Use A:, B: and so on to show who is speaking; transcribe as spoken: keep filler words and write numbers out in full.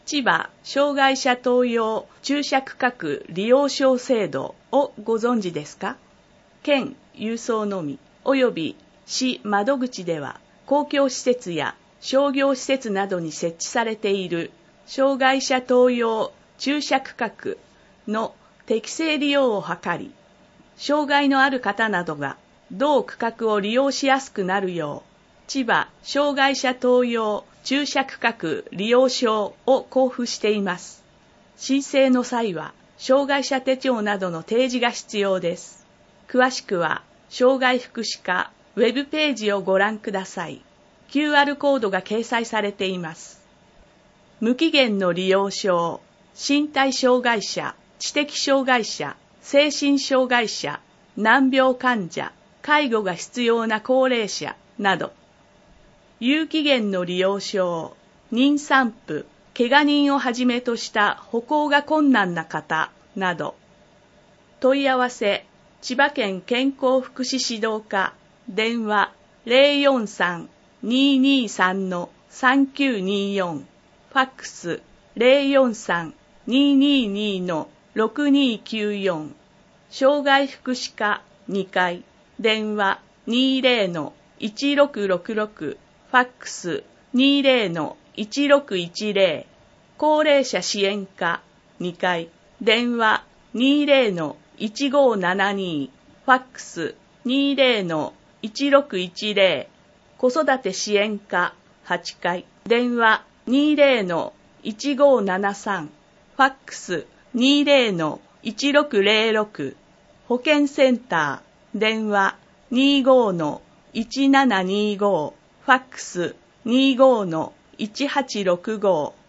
A: 千葉障害者等用注釈区画利用証制度をご存知ですか？県郵送のみ及び市窓口では公共施設や商業施設などに設置されている障害者等用注釈区画の適正利用を図り、障害のある方などが同区画を利用しやすくなるよう、千葉障害者等用注釈区画利用証を交付しています。申請の際は、障害者手帳などの提示が必要です。詳しくは、障害福祉課ウェブページをご覧ください。キューアール コードが掲載されています。無期限の利用証、身体障害者、知的障害者、精神障害者、難病患者、介護が必要な高齢者など、有期限の利用証、妊産婦、怪我人をはじめとした歩行が困難な方など、問い合わせ、千葉県健康福祉指導課、電話 ゼロよんさん にーにーさん さんきゅうにーよん、ファックス ゼロよんさん にーにーにー ろくにーきゅうよん、障害福祉課にかい、電話 にーぜろのいちろくろくろく、ファックス にーぜろのいちろくいちぜろ、高齢者支援課にかい、電話 にーぜろのいちごーななにー、ファックス にーぜろのいちろくいちぜろ、子育て支援課はちかい、電話 にーぜろのいちごーななさん、ファックス にーぜろのいちろくぜろろく、保健センター、電話 にーごーのいちななにーごー、ファックス にーごーのいちはちろくごー。